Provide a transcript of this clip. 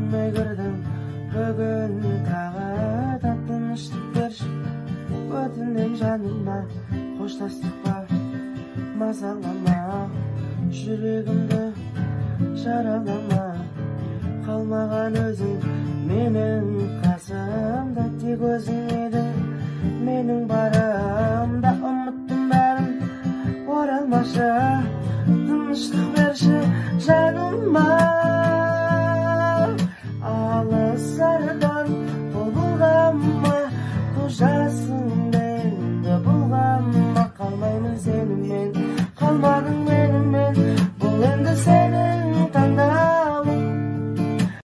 көрмей кірдім бүгін тағы да тыныштық берші өтінем жаныма қоштастық бар мазалама жүрегімді жаралама қалмаған өзің менің қасымда тек өзің едің менің барымда ұмыттым бәрін оралмашы тыныштық берші жаныма алыс ардан тобылғама көз жасың